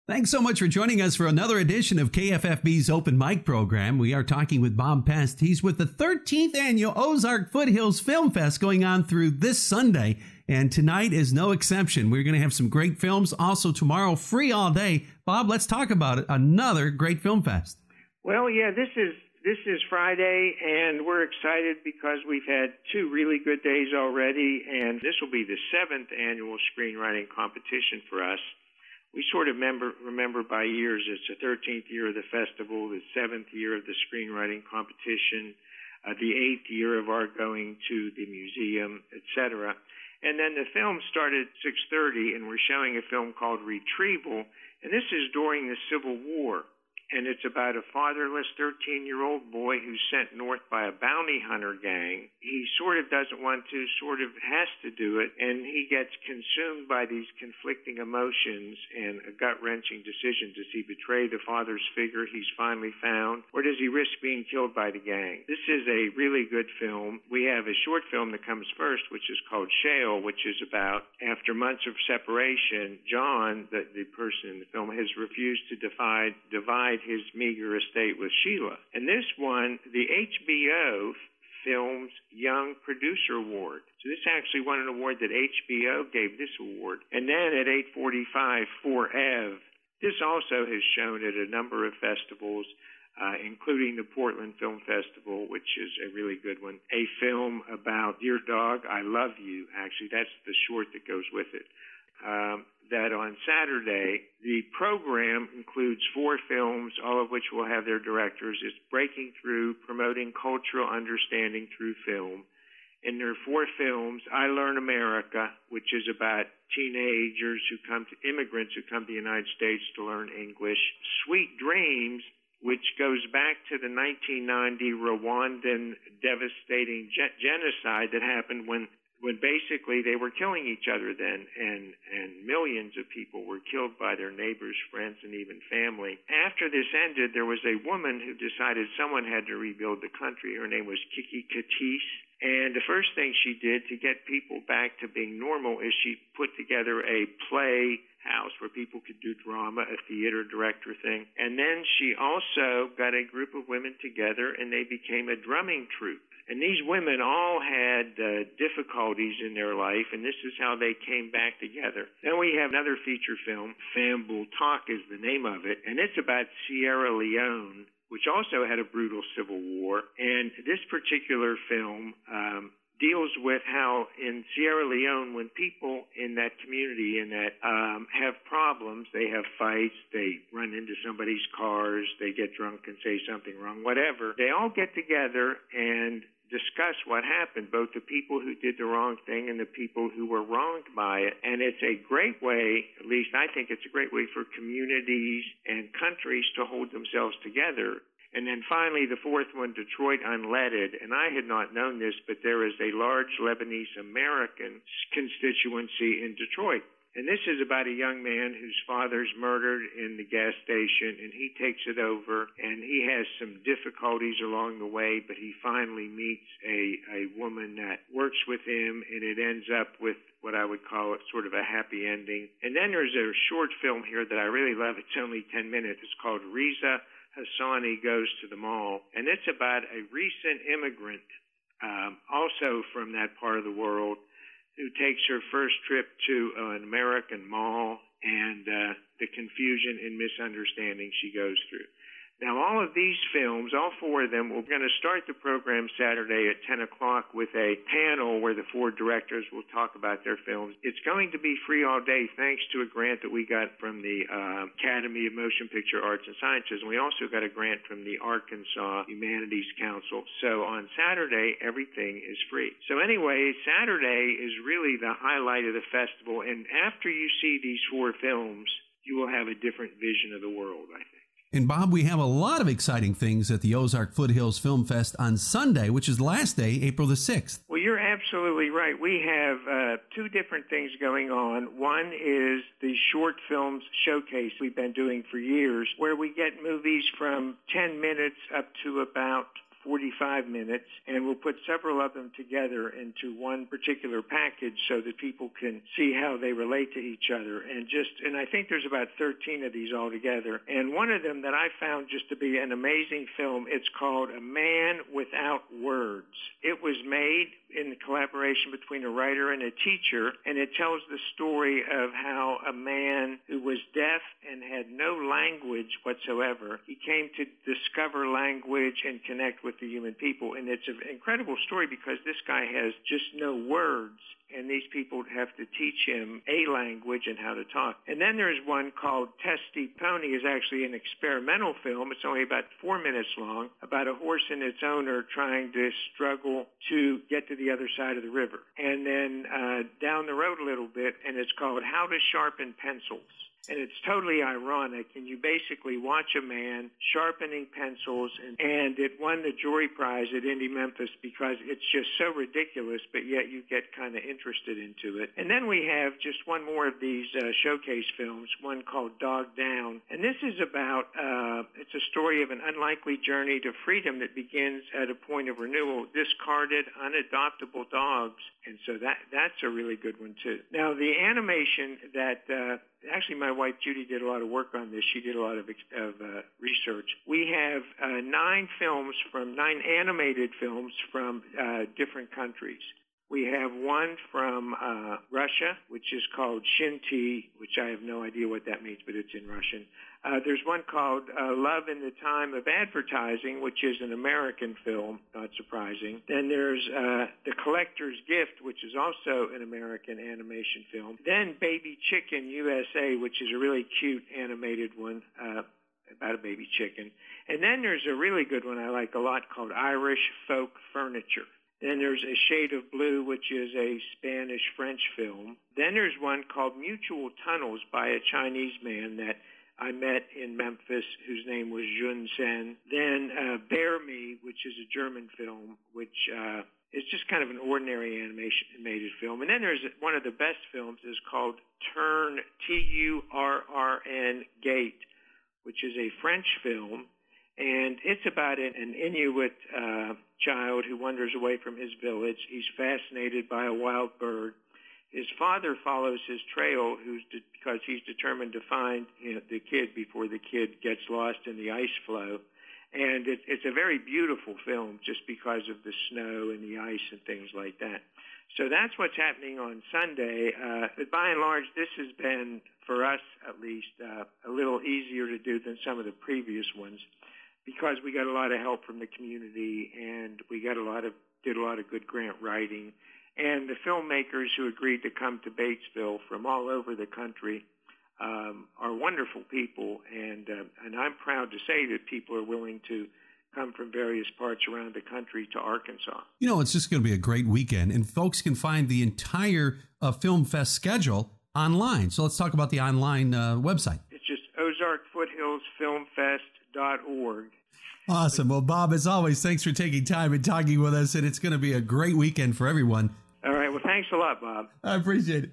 Thanks so much for joining us for another edition of KFFB's Open Mic program. We are talking with Bob Pest. He's with the 13th Annual Ozark Foothills Film Fest going on through this Sunday, and tonight is no exception. We're going to have some great films. Also tomorrow, free all day. Bob, let's talk about it. Another great film fest. Well, yeah, this is Friday, and we're excited because we've had two really good days already, and this will be the 7th annual screenwriting competition for us. We sort of remember by years. It's the 13th year of the festival, the 7th year of the screenwriting competition, the 8th year of our going to the museum, etc. And then the film started at 6:30, and we're showing a film called Retrieval, and this is during the Civil War. And it's about a fatherless 13-year-old boy who's sent north by a bounty hunter gang. He sort of doesn't want to, sort of has to do it, and he gets consumed by these conflicting emotions and a gut-wrenching decision. Does he betray the father's figure he's finally found, or does he risk being killed by the gang? This is a really good film. We have a short film that comes first, which is called Shale, which is about, after months of separation, John, the person in the film, has refused to divide his meager estate with Sheila. And this one, the HBO Films Young Producer Award. So this actually won an award that HBO gave this award. And then at 8:45, For Ev. This also has shown at a number of festivals, including the Portland Film Festival, which is a really good one. A film about Dear Dog, I Love You. Actually, that's the short that goes with it. That on Saturday, the program includes 4 films, all of which will have their directors. It's Breaking Through, Promoting Cultural Understanding Through Film. And there are 4 films: I Learn America, which is about immigrants who come to the United States to learn English. Sweet Dreams, which goes back to the 1990 Rwandan devastating genocide that happened when basically they were killing each other then, and millions of people were killed by their neighbors, friends, and even family. After this ended, there was a woman who decided someone had to rebuild the country. Her name was Kiki Katisse, and the first thing she did to get people back to being normal is she put together a playhouse where people could do drama, a theater director thing. And then she also got a group of women together, and they became a drumming troupe. And these women all had difficulties in their life, and this is how they came back together. Then we have another feature film, Fambul Talk is the name of it, and it's about Sierra Leone, which also had a brutal civil war. And this particular film deals with how in Sierra Leone, when people in that community have problems, they have fights, they run into somebody's cars, they get drunk and say something wrong, whatever, they all get together and discuss what happened, both the people who did the wrong thing and the people who were wronged by it. And it's a great way, at least I think it's a great way for communities and countries to hold themselves together. And then finally, the 4th one, Detroit Unleaded. And I had not known this, but there is a large Lebanese American constituency in Detroit. And this is about a young man whose father's murdered in the gas station, and he takes it over, and he has some difficulties along the way, but he finally meets a woman that works with him, and it ends up with what I would call it sort of a happy ending. And then there's a short film here that I really love. It's only 10 minutes. It's called Reza Hassani Goes to the Mall, and it's about a recent immigrant, also from that part of the world, who takes her first trip to an American mall and the confusion and misunderstanding she goes through. Now, all of these films, all 4 of them, we're going to start the program Saturday at 10 o'clock with a panel where the 4 directors will talk about their films. It's going to be free all day thanks to a grant that we got from the Academy of Motion Picture Arts and Sciences, and we also got a grant from the Arkansas Humanities Council. So on Saturday, everything is free. So anyway, Saturday is really the highlight of the festival, and after you see these 4 films, you will have a different vision of the world, I think. And Bob, we have a lot of exciting things at the Ozark Foothills Film Fest on Sunday, which is the last day, April the 6th. Well, you're absolutely right. We have 2 different things going on. One is the short films showcase we've been doing for years, where we get movies from 10 minutes up to about 45 minutes, and we'll put several of them together into one particular package so that people can see how they relate to each other. And I think there's about 13 of these altogether. And one of them that I found just to be an amazing film, it's called A Man Without Words. It was made in collaboration between a writer and a teacher, and it tells the story of how a man who was deaf and had no language whatsoever, he came to discover language and connect with the human people. And it's an incredible story because this guy has just no words, and these people have to teach him a language and how to talk. And then there's one called Testy Pony. Is actually an experimental film. It's only about 4 minutes long, about a horse and its owner trying to struggle to get to the other side of the river. And then down the road a little bit, and it's called How to Sharpen Pencils. And it's totally ironic, and you basically watch a man sharpening pencils, and it won the jury prize at Indie Memphis because it's just so ridiculous, but yet you get kind of interested into it. And then we have just one more of these showcase films, one called Dog Down. And this is about, it's a story of an unlikely journey to freedom that begins at a point of renewal, discarded, unadoptable dogs. And so that's a really good one, too. Now, the animation that... actually, my wife Judy did a lot of work on this. She did a lot of research. We have 9 animated films from different countries. We have one from Russia, which is called Shinty, which I have no idea what that means, but it's in Russian. There's one called Love in the Time of Advertising, which is an American film, not surprising. Then there's The Collector's Gift, which is also an American animation film. Then Baby Chicken USA, which is a really cute animated one about a baby chicken. And then there's a really good one I like a lot called Irish Folk Furniture. Then there's A Shade of Blue, which is a Spanish-French film. Then there's one called Mutual Tunnels by a Chinese man that I met in Memphis, whose name was Jun Sen. Then Bear Me, which is a German film, which is just kind of an ordinary animated film. And then there's one of the best films is called Turn, Turn Gate, which is a French film. And it's about an Inuit child who wanders away from his village. He's fascinated by a wild bird. His father follows his trail because he's determined to find the kid before the kid gets lost in the ice flow. And it's a very beautiful film just because of the snow and the ice and things like that. So that's what's happening on Sunday. But by and large, this has been, for us at least, a little easier to do than some of the previous ones because we got a lot of help from the community and we did a lot of good grant writing. And the filmmakers who agreed to come to Batesville from all over the country are wonderful people, and I'm proud to say that people are willing to come from various parts around the country to Arkansas. You know, it's just going to be a great weekend, and folks can find the entire Film Fest schedule online. So let's talk about the online website. It's just OzarkFoothillsFilmFest.org. Awesome. Well, Bob, as always, thanks for taking time and talking with us, and it's going to be a great weekend for everyone. All right. Well, thanks a lot, Bob. I appreciate it.